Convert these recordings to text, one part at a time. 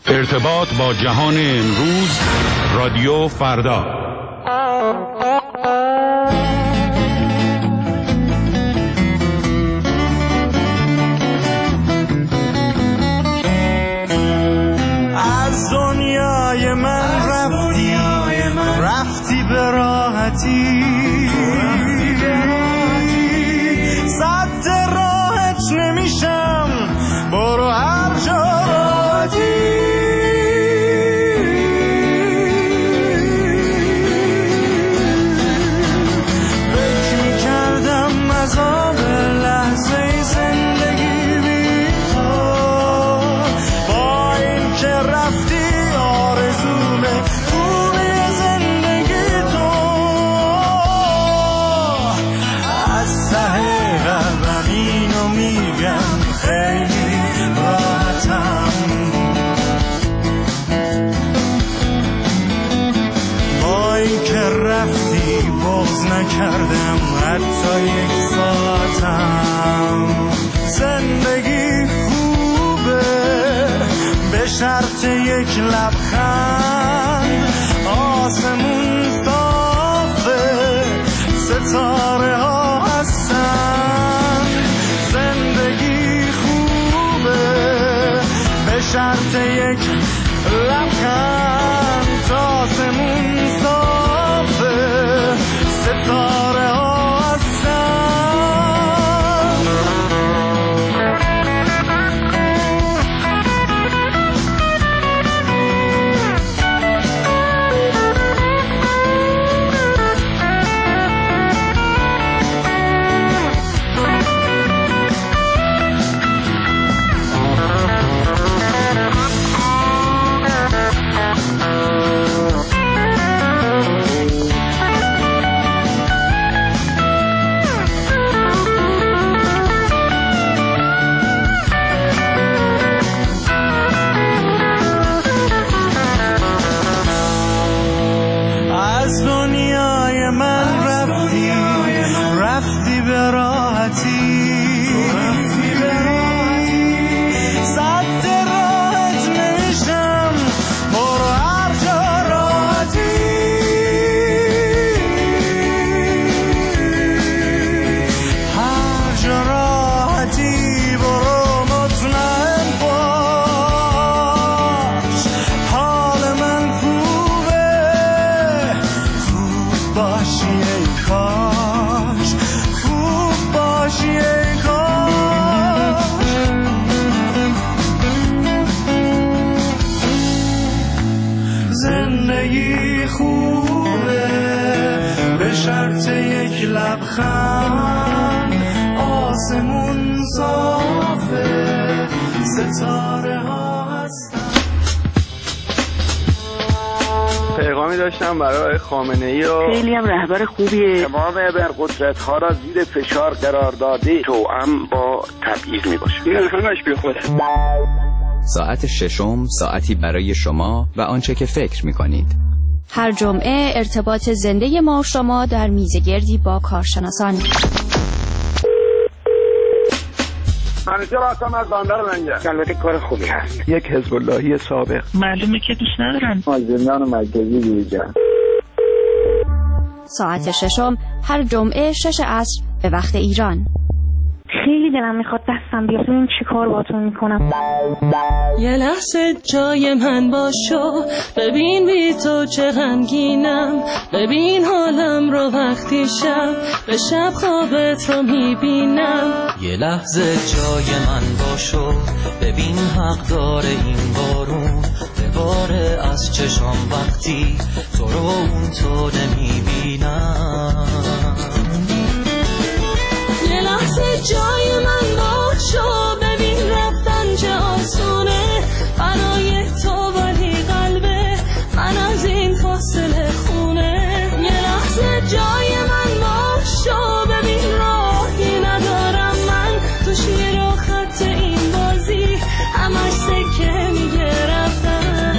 ارتباط با جهان امروز، رادیو فردا. از دنیای من رفتی به راحتی، صد راحت نمیشم، برو هر جا راحتی. فکر میکردم از آب لحظه زندگی بی تو، با این که رفتی آرزوم خوبی زندگی تو. از ته قلبم اینو میگم خیلی راحتم، با این که رفتی بغض نکردم حتی یک ساعتم. زندگی خوبه به شرط یک لبخند، آسمون صافه ستاره ها هستن. زندگی خوبه به شرط یک لبخند، آسمون صافه ستاره ها هستن. از دنیای من رفتی به راحتی، صد راحت نمیشم، برو هر جا راحتی. هر جا راحتی برو مطمئن باش، حال من خوبه، خوب باشی ای کاش، خوب باشی ای کاش. زندگی خوبه به شرط یک لبخند، آسمون صافه ستاره ها هستن. پیغامی داشتم برای خامنه‌ای و خیلی هم رهبر خوبیه. تمام ابرقدرت‌ها را زیر فشار قرار داده، توأم با تبعیض میباشه. این همش بی خوده. ساعت ششم، ساعتی برای شما و آنچه که فکر می‌کنید. هر جمعه ارتباط زنده ما و شما در میزگردی با کارشناسان. منیجر هستم از بندر لنگر. البته کار خوبی هست. یک حزب اللهی سابق. معلومه که دوست ندارن. مازندران مرکزی دیجا. ساعت ششم هر جمعه 6 عصر به وقت ایران. خیلی دلم میخواد دستم بیاد ببین چی کار باتون میکنم. یه لحظه جای من باشو، ببین بی تو چه غمگینم، ببین حالم رو وقتی شب به شب خوابت رو میبینم. یه لحظه جای من باشو، ببین حق داره این بارون بباره از چشام وقتی تو رو اون تو نمیبینم. یه لحظه جای من باشو، ببین رفتن چه آسونه برای تو، ولی قلبه من از این فاصله خونه. یه لحظه جای من باشو، ببین راهی ندارم من تو شیر و خط این بازی، همش سکه میگه رفتن.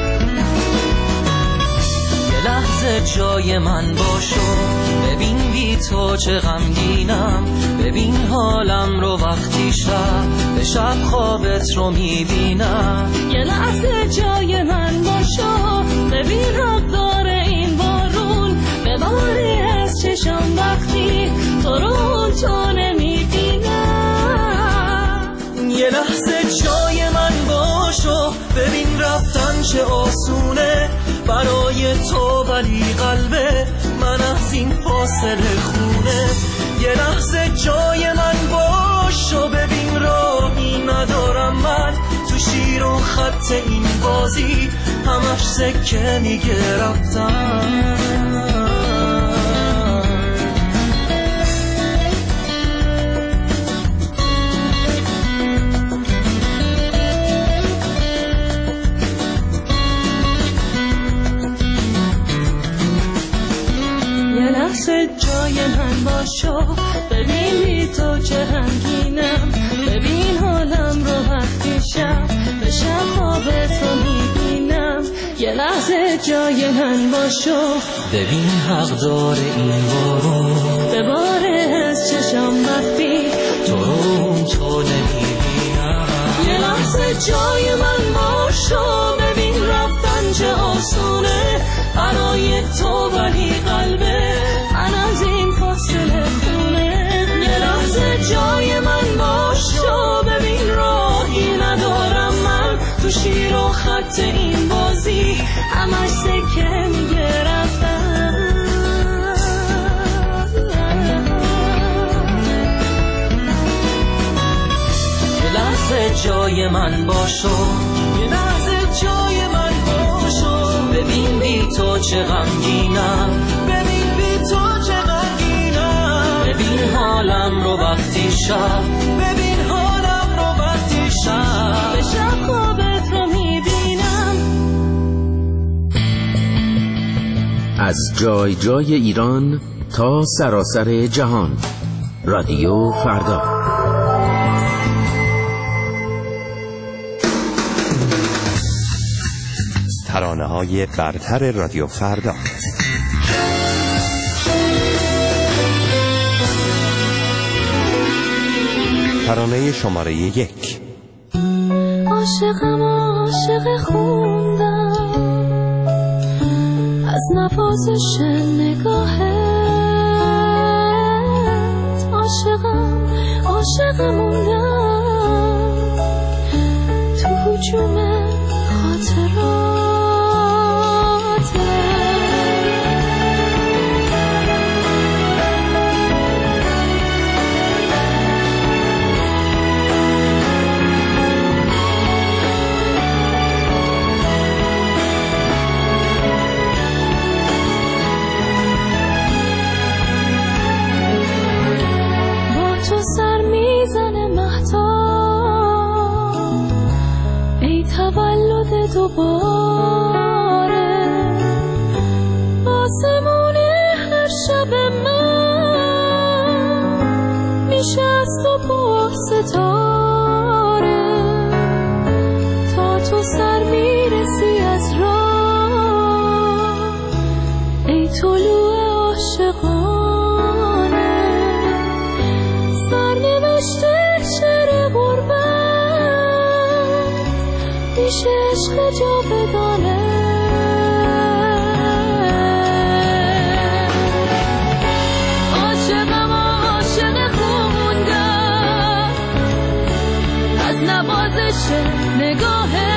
یه لحظه جای من باشو، ببین بی بی تو چه غمگینم، ببین حالم رو وقتی شب به شب خوابت رو میبینم. یه لحظه جای من باشو، ببین رفتار این بارون، بباری از چشم وقتی تو رو تو نمیبینم. یه لحظه جای من باشو، ببین رفتن چه آسونه برای تو، ولی قلبه من از این فاصله خونه. یه لحظه جای من باشو، ببین راهی ندارم من تو شیر و خط این بازی، همش سکه میگه رفتن. جای من باشو، ببین بی تو چه غمگینم، ببین حالم رو وقتی شب به شب خوابت رو میبینم. یه لحظه جای من باشو، ببین حقدار این بارون، بباره از چشم وقتی تو رو تو نمیبینم. یه لحظه جای من باشو، ببین رفتن چه آسونه برای تو، ولی قلبه من از این فاصله خونه. یه لحظه جای من باشو، ببین راهی ندارم من تو شیر و خط این بازی، همش سکه میگه رفتن. یه لحظه جای من باشو، یه لحظه جای من باشو، ببین بی تو چه غمگینم، ببین بی تو چه غمگینم. ببین حالم رو وقتی شب، ببین حالم رو وقتی شب به شب خوابت رو میبینم. از جای جای ایران تا سراسر جهان، رادیو فردا. ترانه‌های برتر رادیو فردا. ترانه شماره 1. عاشقم عاشق خوندم از نوازش نگاهت، عاشقم عاشق موندم تو هجوم خاطرات. دوباره آسمون هر شب من میشه از تو پر ستاره، تا تو سر میرسی از راه ای طلوع عاشقانه. سرنوشته شعر غربت میشه عشق جاودانه. عاشقم عاشق خوندم از نوازش نگاهه،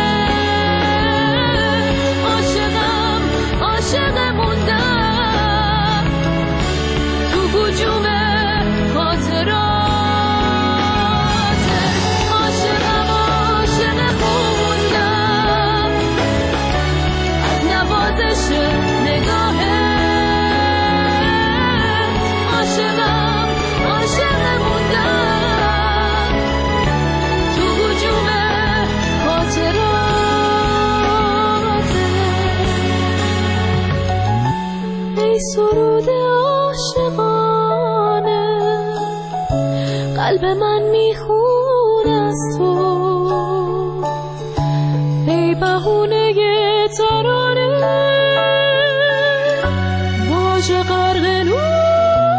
عاشقم عاشق موندم تو هجوم خاطرات. عاشقم عاشق خوندم از نوازش نگاهه، عاشقم عاشق موندم تو هجوم خاطرات. ای سرود عاشقانه قلب من میخونه از تو، ای بهونه ترانه واژه غرق نور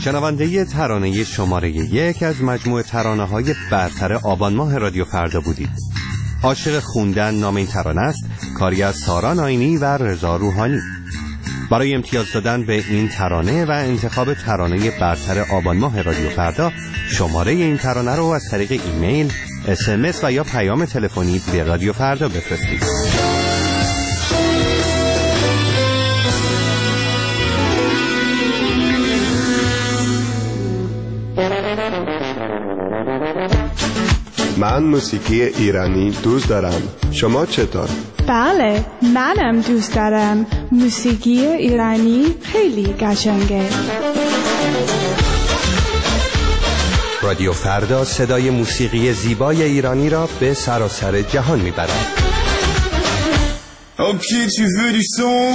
شنونده ترانه شماره 1 از مجموعه ترانه‌های برتر آبان ماه رادیو فردا بودید. عاشق خوندن نام این ترانه است، کاری از سارا ناینی و رضا روحانی. برای امتیاز دادن به این ترانه و انتخاب ترانه برتر آبان ماه رادیو فردا، شماره این ترانه رو از طریق ایمیل، SMS و یا پیام تلفنی به رادیو فردا بفرستید. من موسیقی ایرانی دوست دارم. شما چطور؟ بله، منم دوست دارم. موسیقی ایرانی خیلی قشنگه. رادیو فردا صدای موسیقی زیبای ایرانی را به سراسر جهان میبرد. Ok, tu veux du son?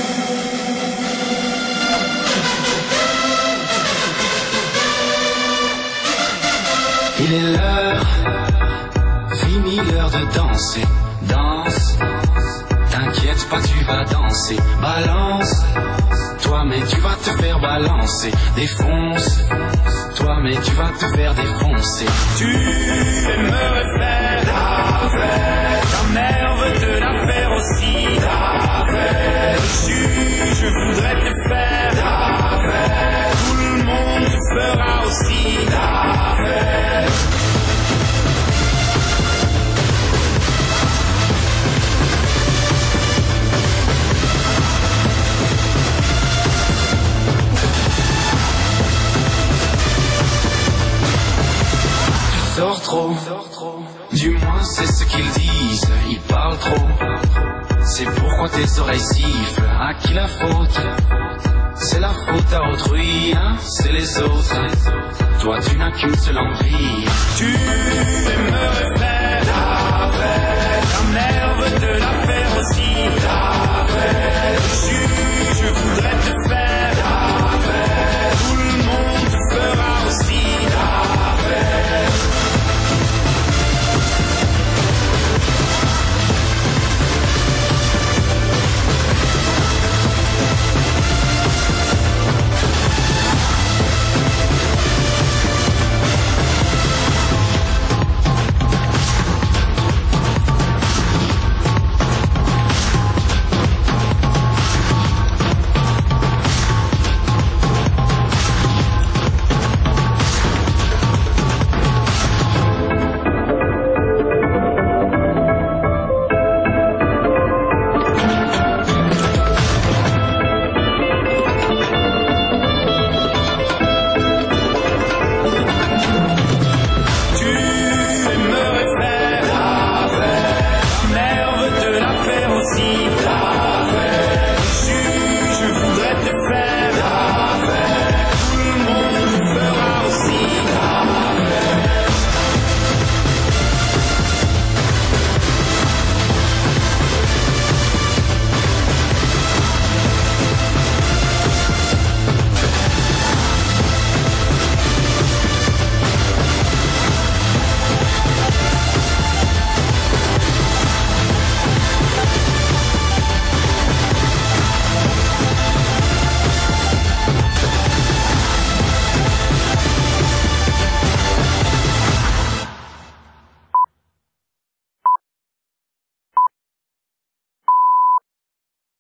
Il est l'heure, fini l'heure de danser. Danse, t'inquiète pas, tu vas danser. Balance, toi mais tu vas te faire balancer. Défonce, toi mais tu vas te faire défoncer. Tu aimerais faire la fête, ta mère veut te la faire aussi. La fête, je voudrais te faire la fête, tout le monde te fera aussi la fête. Sors trop, du moins c'est ce qu'ils disent, ils parlent trop. C'est pourquoi tes oreilles sifflent, à qui la faute? C'est la faute à autrui, hein? C'est les autres. Toi tu n'as qu'une seule envie. Tu aimerais faire la fête, ta mère veut te la faire aussi.